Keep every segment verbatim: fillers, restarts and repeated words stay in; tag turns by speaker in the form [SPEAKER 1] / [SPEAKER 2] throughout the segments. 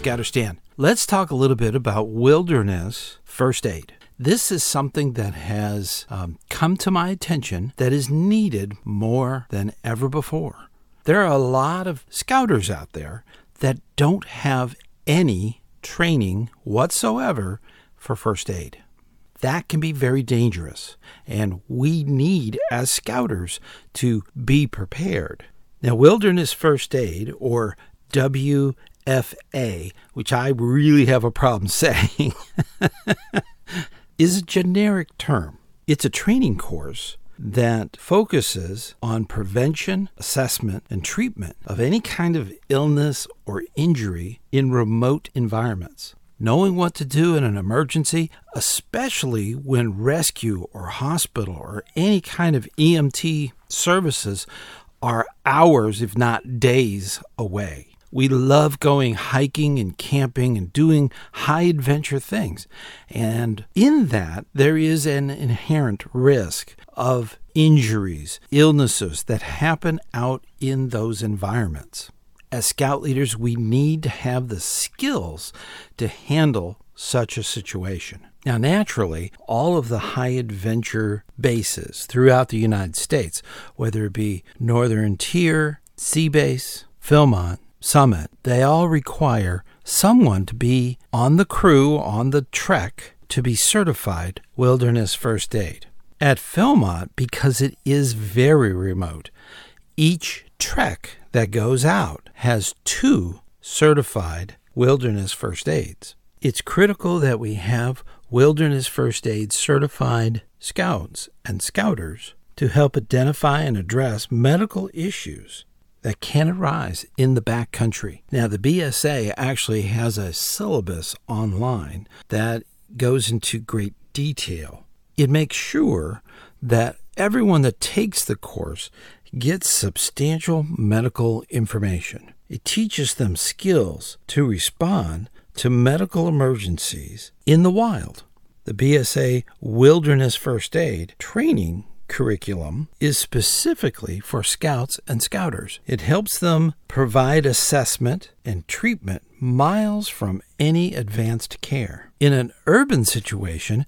[SPEAKER 1] Scouter Stan. Let's talk a little bit about wilderness first aid. This is something that has um, come to my attention that is needed more than ever before. There are a lot of scouters out there that don't have any training whatsoever for first aid. That can be very dangerous, and we need, as scouters, to be prepared. Now, Wilderness First Aid, or W F A, which I really have a problem saying, is a generic term. It's a training course that focuses on prevention, assessment, and treatment of any kind of illness or injury in remote environments. Knowing what to do in an emergency, especially when rescue or hospital or any kind of E M T services are hours, if not days, away. We love going hiking and camping and doing high adventure things. And in that, there is an inherent risk of injuries, illnesses that happen out in those environments. As scout leaders, we need to have the skills to handle such a situation. Now, naturally, all of the high adventure bases throughout the United States, whether it be Northern Tier, Sea Base, Philmont, Summit, they all require someone to be on the crew, on the trek, to be certified Wilderness First Aid. At Philmont, because it is very remote, each trek that goes out has two certified Wilderness First Aids. It's critical that we have Wilderness First Aid certified scouts and scouters to help identify and address medical issues that can arise in the backcountry. Now, the B S A actually has a syllabus online that goes into great detail. It makes sure that everyone that takes the course gets substantial medical information. It teaches them skills to respond to medical emergencies in the wild. The B S A Wilderness First Aid training curriculum is specifically for scouts and scouters. It helps them provide assessment and treatment miles from any advanced care. In an urban situation,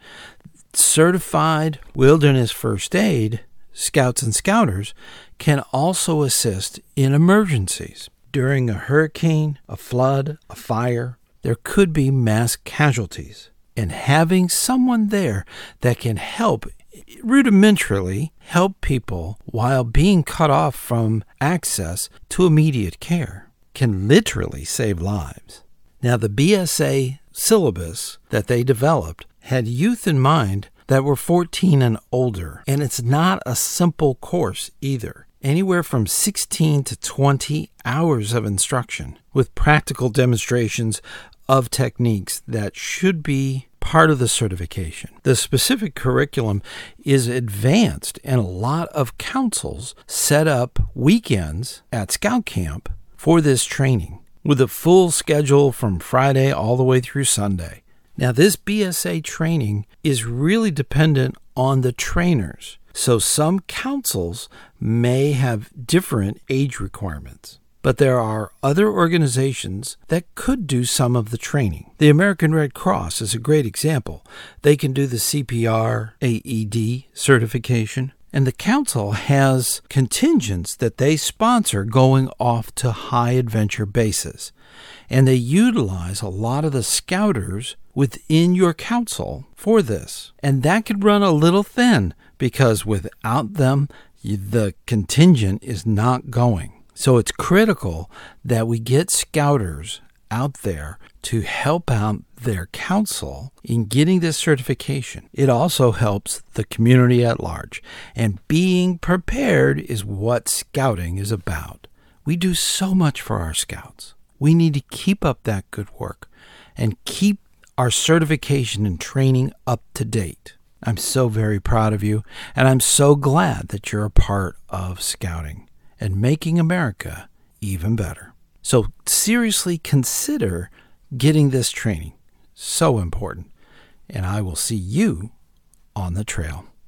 [SPEAKER 1] certified Wilderness First Aid scouts and scouters can also assist in emergencies. During a hurricane, a flood, a fire, there could be mass casualties. And having someone there that can help rudimentarily help people while being cut off from access to immediate care can literally save lives. Now, the B S A syllabus that they developed had youth in mind that were fourteen and older, and it's not a simple course either. Anywhere from sixteen to twenty hours of instruction with practical demonstrations of techniques that should be part of the certification. The specific curriculum is advanced, and a lot of councils set up weekends at Scout Camp for this training with a full schedule from Friday all the way through Sunday. Now, this B S A training is really dependent on the trainers, so some councils may have different age requirements. But there are other organizations that could do some of the training. The American Red Cross is a great example. They can do the C P R, A E D certification, and the council has contingents that they sponsor going off to high adventure bases. And they utilize a lot of the scouters within your council for this. And that could run a little thin because without them, the contingent is not going. So it's critical that we get scouters out there to help out their council in getting this certification. It also helps the community at large. And being prepared is what scouting is about. We do so much for our scouts. We need to keep up that good work and keep our certification and training up to date. I'm so very proud of you, and I'm so glad that you're a part of scouting and making America even better. So seriously consider getting this training. So important. And I will see you on the trail.